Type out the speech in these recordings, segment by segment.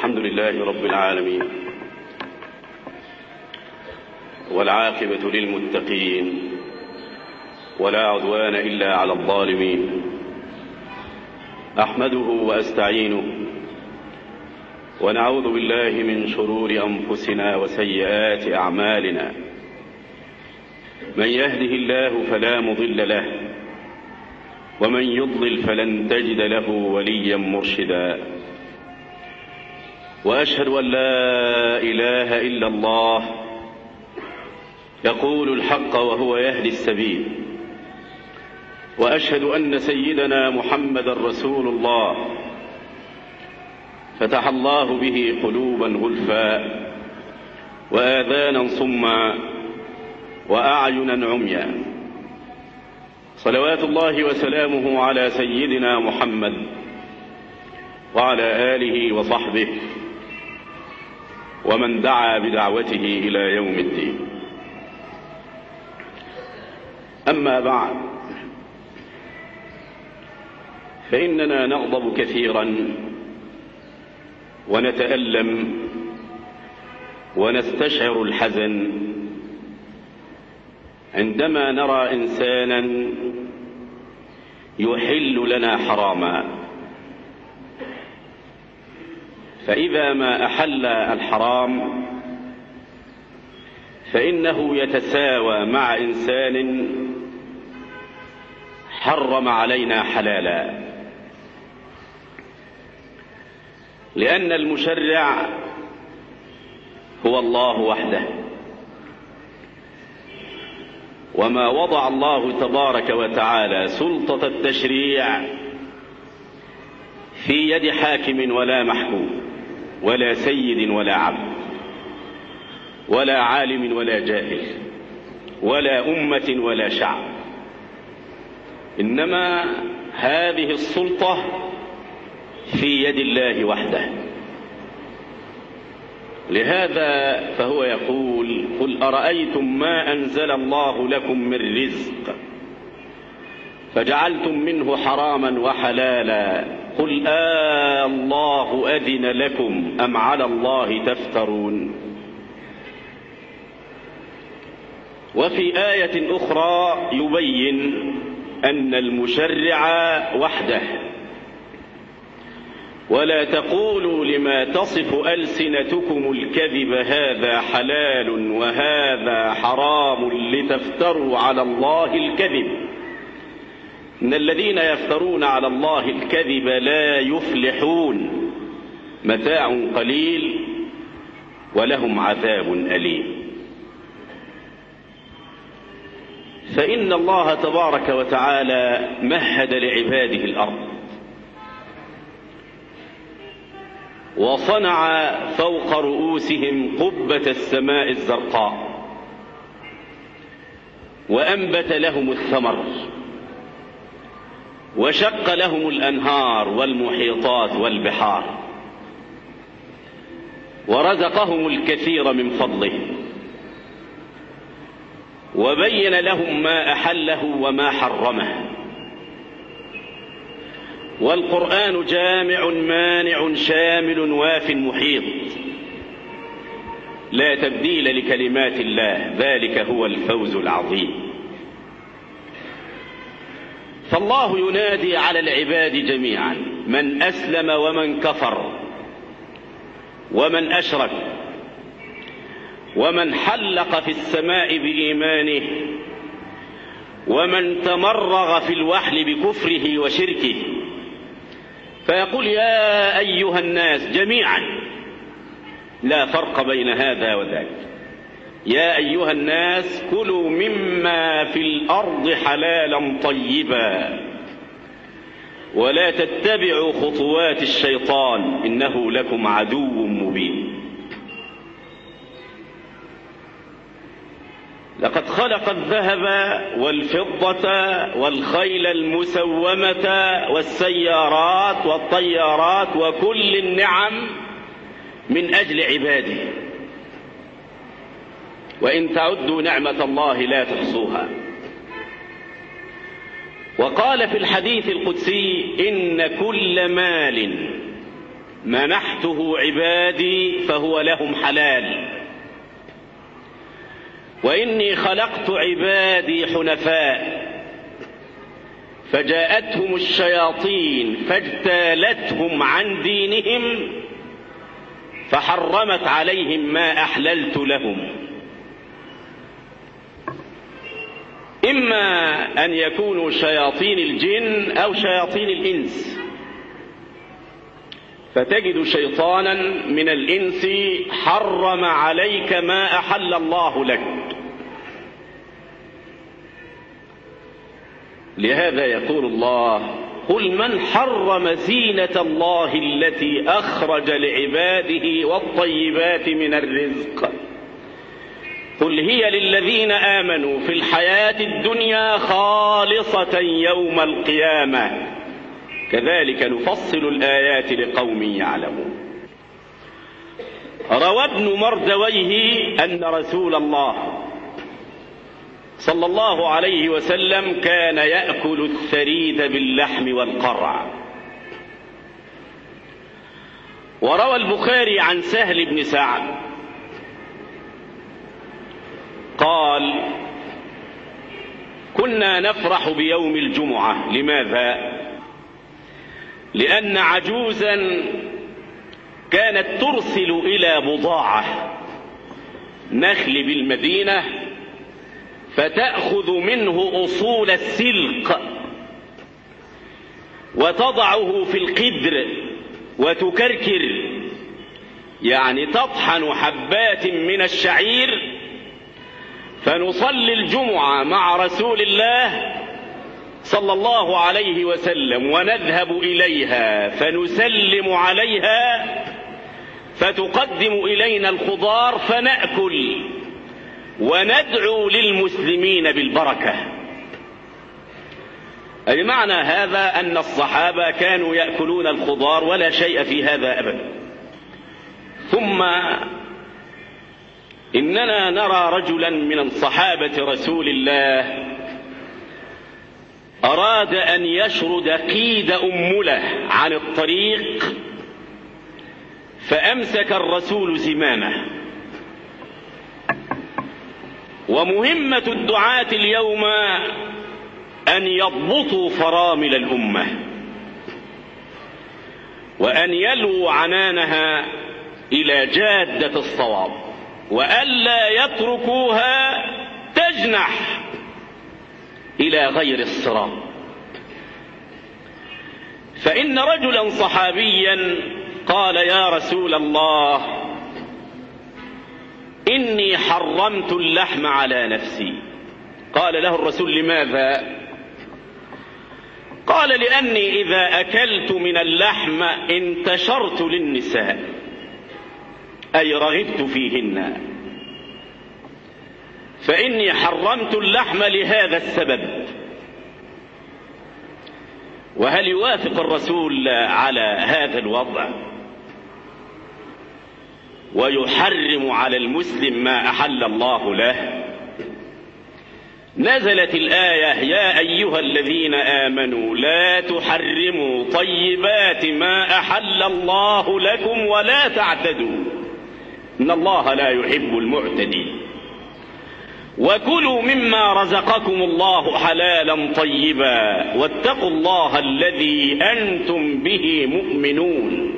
الحمد لله رب العالمين، والعاقبة للمتقين، ولا عدوان إلا على الظالمين. أحمده وأستعينه، ونعوذ بالله من شرور أنفسنا وسيئات أعمالنا. من يهده الله فلا مضل له، ومن يضلل فلن تجد له وليا مرشدا. وأشهد أن لا إله إلا الله يقول الحق وهو يهدي السبيل، وأشهد أن سيدنا محمدا رسول الله فتح الله به قلوبا غلفا وآذانا صما وأعينا عميا. صلوات الله وسلامه على سيدنا محمد وعلى آله وصحبه ومن دعا بدعوته إلى يوم الدين. أما بعد، فإننا نغضب كثيرا ونتألم ونستشعر الحزن عندما نرى إنسانا يحل لنا حراما، فإذا ما أحل الحرام فإنه يتساوى مع إنسان حرم علينا حلالا، لأن المشرع هو الله وحده، وما وضع الله تبارك وتعالى سلطة التشريع في يد حاكم ولا محكوم ولا سيد ولا عبد ولا عالم ولا جاهل ولا أمة ولا شعب، إنما هذه السلطة في يد الله وحده. لهذا فهو يقول: قل أرأيتم ما أنزل الله لكم من رزق فجعلتم منه حراما وحلالا قل الله أذن لكم أم على الله تفترون. وفي آية أخرى يبين أن المشرع وحده: ولا تقولوا لما تصف ألسنتكم الكذب هذا حلال وهذا حرام لتفتروا على الله الكذب إن الذين يفترون على الله الكذب لا يفلحون متاع قليل ولهم عذاب أليم. فإن الله تبارك وتعالى مهد لعباده الأرض، وصنع فوق رؤوسهم قبة السماء الزرقاء، وأنبت لهم الثمر، وشق لهم الأنهار والمحيطات والبحار، ورزقهم الكثير من فضله، وبين لهم ما أحله وما حرمه. والقرآن جامع مانع شامل واف محيط، لا تبديل لكلمات الله، ذلك هو الفوز العظيم. فالله ينادي على العباد جميعا، من أسلم ومن كفر ومن أشرك ومن حلق في السماء بإيمانه ومن تمرغ في الوحل بكفره وشركه، فيقول: يا أيها الناس جميعا، لا فرق بين هذا وذاك، يا أيها الناس كلوا مما في الأرض حلالا طيبا ولا تتبعوا خطوات الشيطان إنه لكم عدو مبين. لقد خلق الذهب والفضة والخيل المسومة والسيارات والطيارات وكل النعم من أجل عباده، وإن تعدوا نعمة الله لا تحصوها. وقال في الحديث القدسي: إن كل مال منحته عبادي فهو لهم حلال، وإني خلقت عبادي حنفاء فجاءتهم الشياطين فاجتالتهم عن دينهم فحرمت عليهم ما أحللت لهم. إما أن يكونوا شياطين الجن أو شياطين الإنس، فتجد شيطانا من الإنس حرم عليك ما أحل الله لك. لهذا يقول الله: قل من حرم زينة الله التي أخرج لعباده والطيبات من الرزق قل هي للذين آمنوا في الحياة الدنيا خالصة يوم القيامة كذلك نفصل الآيات لقوم يعلمون. روى ابن مردويه أن رسول الله صلى الله عليه وسلم كان يأكل الثريد باللحم والقرع. وروى البخاري عن سهل بن سعد قال: كنا نفرح بيوم الجمعة. لماذا؟ لأن عجوزا كانت ترسل إلى بضاعة نخل بالمدينة فتأخذ منه أصول السلق وتضعه في القدر وتكركر، يعني تطحن حبات من الشعير، فنصلي الجمعة مع رسول الله صلى الله عليه وسلم ونذهب إليها فنسلم عليها فتقدم إلينا الخضار فنأكل وندعو للمسلمين بالبركة. أي معنى هذا أن الصحابة كانوا يأكلون الخضار ولا شيء في هذا أبدا. ثم إننا نرى رجلا من صحابة رسول الله أراد أن يشرد قيد أمله عن الطريق فأمسك الرسول زمامه. ومهمة الدعاة اليوم أن يضبطوا فرامل الأمة وأن يلووا عنانها إلى جادة الصواب وألا يتركوها تجنح إلى غير الصراط. فإن رجلا صحابيا قال: يا رسول الله، إني حرمت اللحم على نفسي. قال له الرسول: لماذا؟ قال: لأني إذا أكلت من اللحم انتشرت للنساء، أي رغبت فيهن، فإني حرمت اللحم لهذا السبب. وهل يوافق الرسول على هذا الوضع ويحرم على المسلم ما أحل الله له؟ نزلت الآية: يا أيها الذين آمنوا لا تحرموا طيبات ما أحل الله لكم ولا تعتدوا إن الله لا يحب المعتدين وكلوا مما رزقكم الله حلالا طيبا واتقوا الله الذي أنتم به مؤمنون.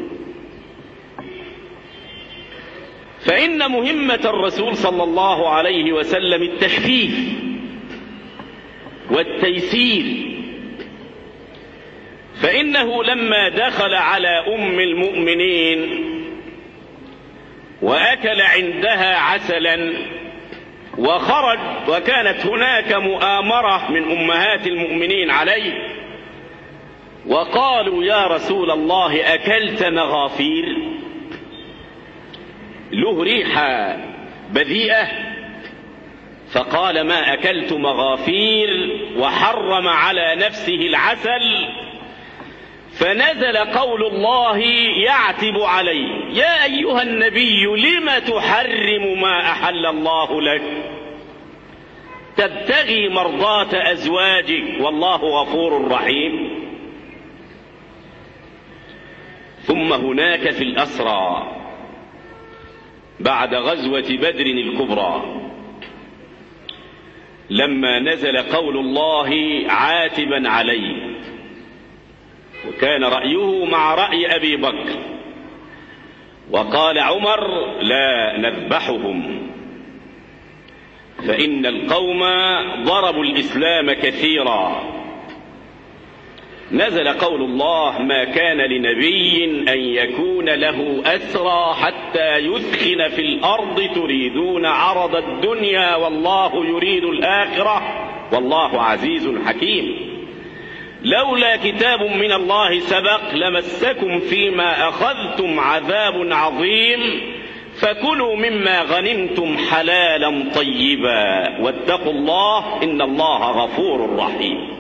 فإن مهمة الرسول صلى الله عليه وسلم التخفيف والتيسير، فإنه لما دخل على أم المؤمنين وأكل عندها عسلا وخرج وكانت هناك مؤامرة من أمهات المؤمنين عليه وقالوا: يا رسول الله، أكلت مغافير؟ له ريحة بذيئة. فقال: ما أكلت مغافير، وحرم على نفسه العسل. فنزل قول الله يعتب عليه: يا أيها النبي لم تحرم ما أحل الله لك تبتغي مرضاة أزواجك والله غفور رحيم. ثم هناك في الأسرى بعد غزوة بدر الكبرى لما نزل قول الله عاتبا عليه، وكان رأيه مع رأي أبي بكر، وقال عمر لا نذبحهم فإن القوم ضربوا الإسلام كثيرا. نزل قول الله ما كان لنبي أن يكون له أسرى حتى يثخن في الأرض تريدون عرض الدنيا والله يريد الآخرة والله عزيز حكيم. لولا كتاب من الله سبق لمسكم فيما أخذتم عذاب عظيم فكلوا مما غنمتم حلالا طيبا واتقوا الله إن الله غفور رحيم.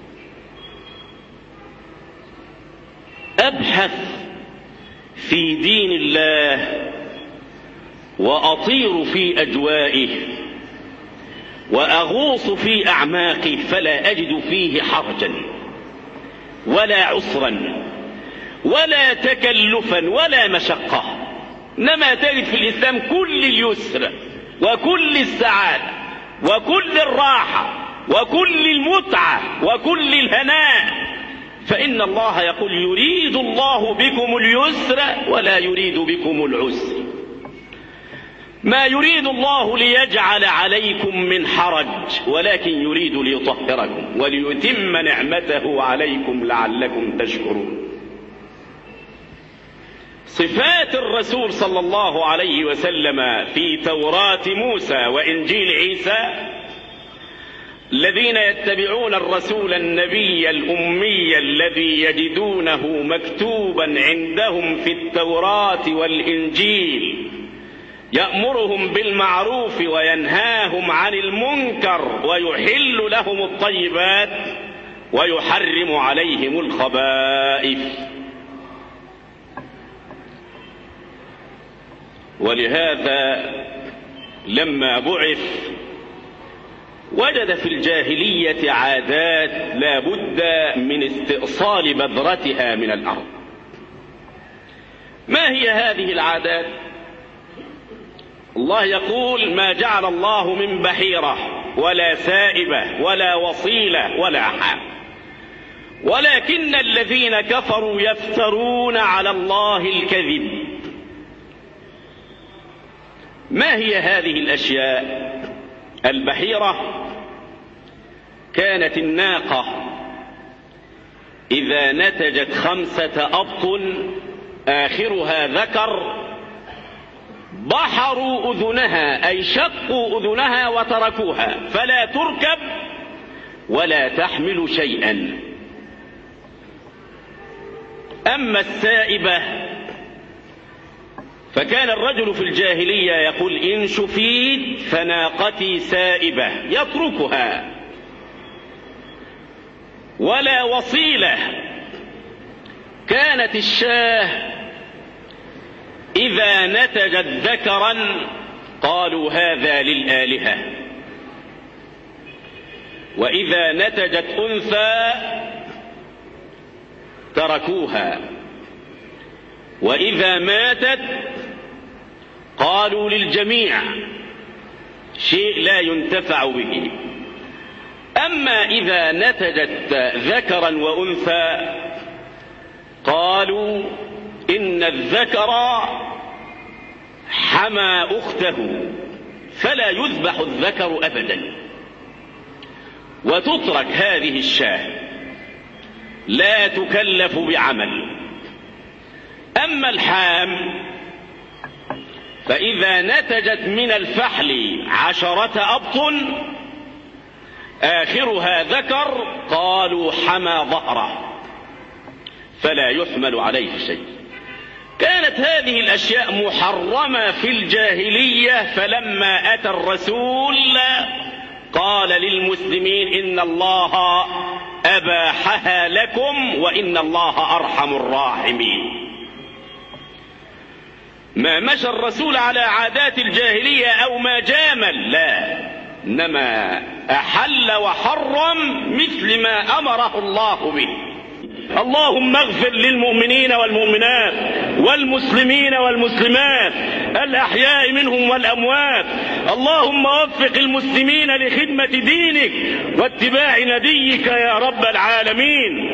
أبحث في دين الله وأطير في أجوائه وأغوص في أعماقه فلا أجد فيه حرجا ولا عسرا ولا تكلفا ولا مشقة، إنما تجد في الإسلام كل اليسر وكل السعادة وكل الراحة وكل المتعة وكل الهناء. فإن الله يقول يريد الله بكم اليسر ولا يريد بكم العسر، ما يريد الله ليجعل عليكم من حرج ولكن يريد ليطهركم وليتم نعمته عليكم لعلكم تشكرون. صفات الرسول صلى الله عليه وسلم في توراة موسى وإنجيل عيسى: الذين يتبعون الرسول النبي الأمي الذي يجدونه مكتوبا عندهم في التوراة والإنجيل يأمرهم بالمعروف وينهاهم عن المنكر ويحل لهم الطيبات ويحرم عليهم الخبائث. ولهذا لما بعث وجد في الجاهلية عادات لا بد من استئصال بذرتها من الأرض. ما هي هذه العادات؟ الله يقول ما جعل الله من بحيرة ولا سائبة ولا وصيلة ولا حام ولكن الذين كفروا يفترون على الله الكذب. ما هي هذه الأشياء؟ البحيرة كانت الناقة إذا نتجت 5 أبطن آخرها ذكر بحروا أذنها أي شقوا أذنها وتركوها فلا تركب ولا تحمل شيئا. أما السائبة فكان الرجل في الجاهلية يقول إن شفيت فناقتي سائبة يتركها. ولا وصيلة كانت الشاه إذا نتجت ذكرا قالوا هذا للآلهة وإذا نتجت أنثى تركوها وإذا ماتت قالوا للجميع شيء لا ينتفع به. أما إذا نتجت ذكرا وأنثى قالوا إن الذكر حمى أخته فلا يذبح الذكر أبدا وتترك هذه الشاة لا تكلف بعمل. أما الحام فإذا نتجت من الفحل 10 أبطن آخرها ذكر قالوا حمى ظهره فلا يحمل عليه شيء. كانت هذه الأشياء محرمة في الجاهلية فلما أتى الرسول قال للمسلمين إن الله أباحها لكم وإن الله أرحم الراحمين. ما مشى الرسول على عادات الجاهلية أو ما جامل، لا، إنما أحل وحرم مثل ما أمره الله به. اللهم اغفر للمؤمنين والمؤمنات والمسلمين والمسلمات الأحياء منهم والأموات. اللهم وفق المسلمين لخدمة دينك واتباع نبيك يا رب العالمين.